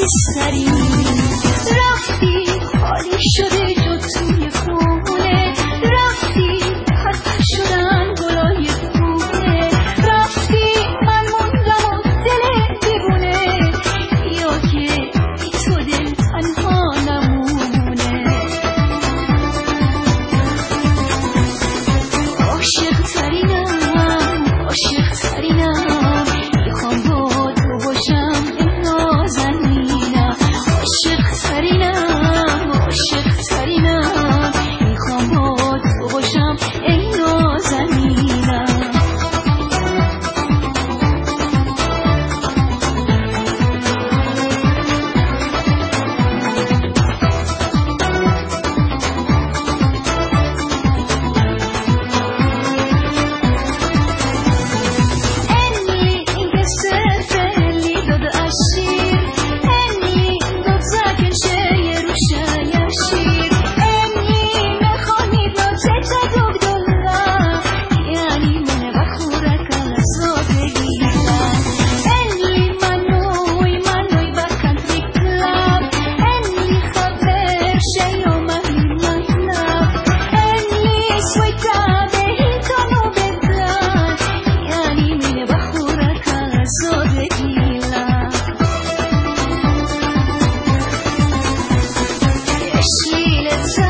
سری رفتی خالی شده جو توی خونه رفتی حرف شدن گلای خونه رفتی من موندم و دل دیوونه یا که بی تو دل تنها نمونه عاشق ترینم میخوام با تو باشم ای نازنینم عاشق ترینم میخوام با تو باشم ای نازنینم Let's